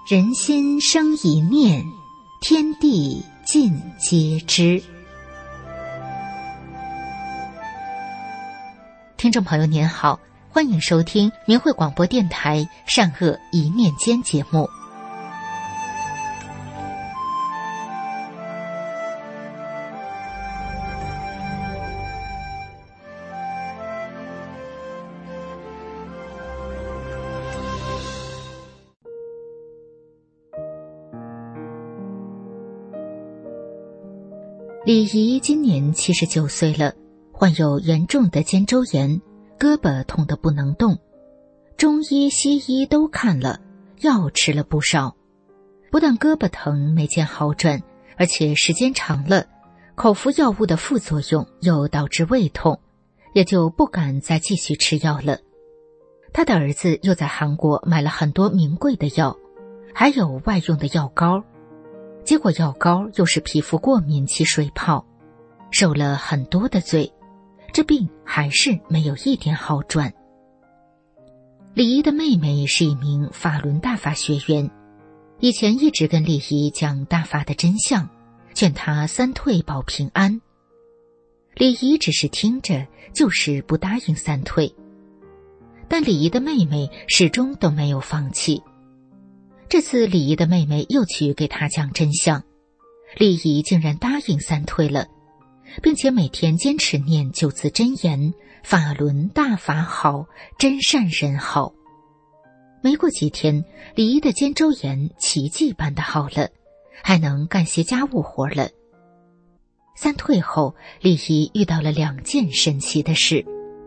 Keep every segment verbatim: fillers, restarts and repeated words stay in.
人心生一念，天地尽皆知。听众朋友您好，欢迎收听明慧广播电台善恶一念间节目。李姨今年七十九岁了，患有严重的肩周炎，胳膊痛得不能动，中医西医都看了，药吃了不少，不但胳膊疼没见好转，而且时间长了，口服药物的副作用又导致胃痛，也就不敢再继续吃药了。他的儿子又在韩国买了很多名贵的药，还有外用的药膏，结果药膏又是皮肤过敏起水泡，受了很多的罪，这病还是没有一点好转。李姨的妹妹是一名法轮大法学员，以前一直跟李姨讲大法的真相，劝她三退保平安。李姨只是听着，就是不答应三退。但李姨的妹妹始终都没有放弃。这次李姨的妹妹又去给她讲真相，李姨竟然答应三退了，并且每天坚持念九字真言，法轮大法好，真善人好。没过几天，李姨的肩周炎奇迹般的好了，还能干些家务活了。三退后，李姨遇到了两件神奇的事。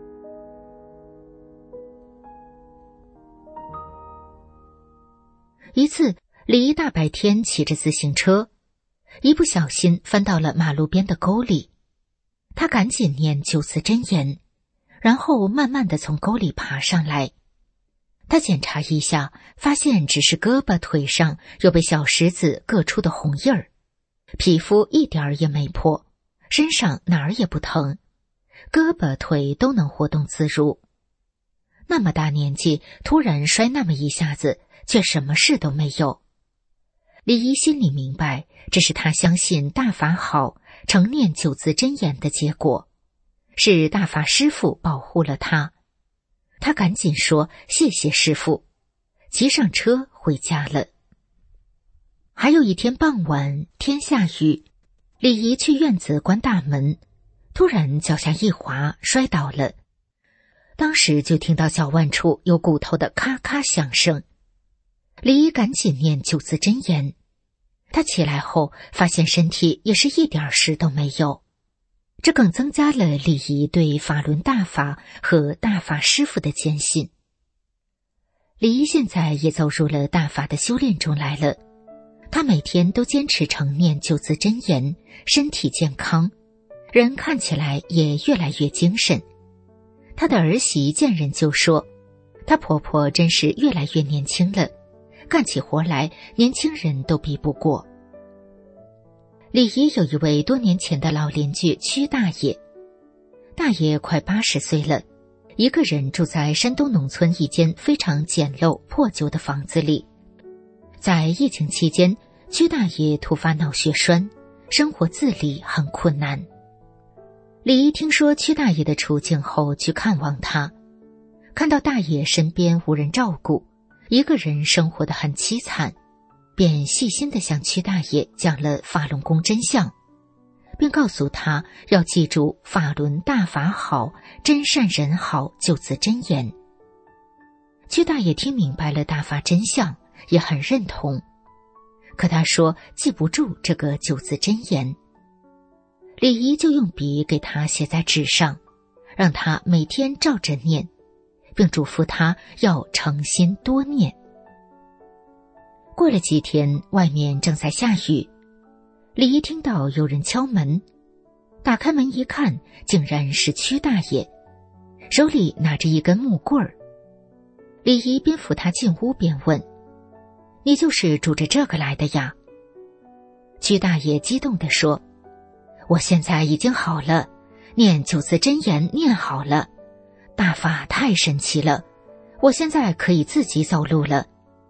一次，李姨大白天骑着自行车，一不小心翻到了马路边的沟里。她赶紧念九字真言，然后慢慢地从沟里爬上来。她检查一下，发现只是胳膊腿上有被小石子硌出的红印儿，皮肤一点儿也没破，身上哪儿也不疼，胳膊腿都能活动自如。那么大年纪，突然摔那么一下子，却什么事都没有。李姨心里明白，这是她相信大法好，承念九字真言的结果，是大法师父保护了她。她赶紧说谢谢师父，骑上车回家了。还有一天傍晚，天下雨，李姨去院子关大门，突然脚下一滑，摔倒了。当时就听到脚腕处有骨头的咔咔响声。李姨赶紧念九字真言，她起来后发现身体也是一点事都没有，这更增加了李姨对法轮大法和大法师父的坚信。李姨现在也走入了大法的修炼中来了，她每天都坚持承念九字真言，身体健康，人看起来也越来越精神。她的儿媳见人就说，她婆婆真是越来越年轻了，干起活来年轻人都比不过。李姨有一位多年前的老邻居屈大爷，大爷快八十岁了，一个人住在山东农村一间非常简陋破旧的房子里。在疫情期间，屈大爷突发脑血栓，生活自理很困难。李姨听说屈大爷的处境后去看望他，看到大爷身边无人照顾，一个人生活得很凄惨，便细心地向屈大爷讲了法轮功真相，并告诉他要记住法轮大法好，真善人好九字真言。屈大爷听明白了大法真相，也很认同，可他说记不住这个九字真言。李姨就用笔给他写在纸上，让他每天照着念，并嘱咐他要诚心多念。过了几天，外面正在下雨，李姨听到有人敲门，打开门一看，竟然是屈大爷，手里拿着一根木棍儿。李姨边扶他进屋边问，你就是拄着这个来的呀？屈大爷激动地说，我现在已经好了，念九字真言念好了，大法太神奇了，我现在可以自己走路了。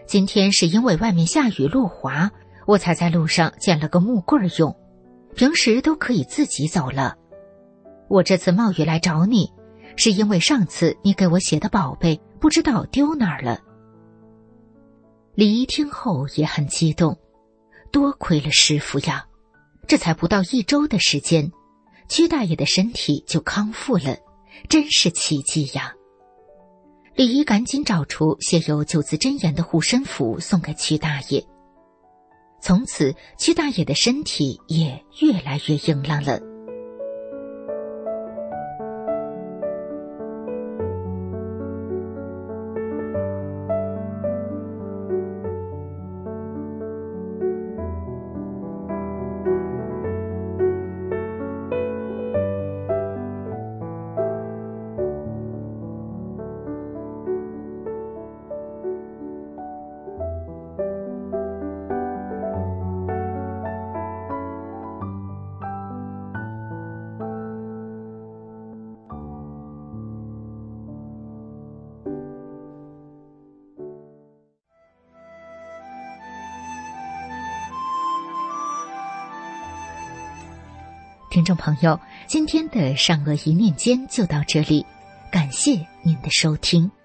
今天是因为外面下雨路滑，我才在路上捡了个木棍用，平时都可以自己走了。我这次冒雨来找你，是因为上次你给我写的宝贝不知道丢哪儿了。”李姨听后也很激动，多亏了师傅呀，这才不到一周的时间，屈大爷的身体就康复了，真是奇迹呀。李姨赶紧找出写有九字真言的护身符送给屈大爷，从此屈大爷的身体也越来越硬朗了。听众朋友，今天的善恶一念间就到这里，感谢您的收听。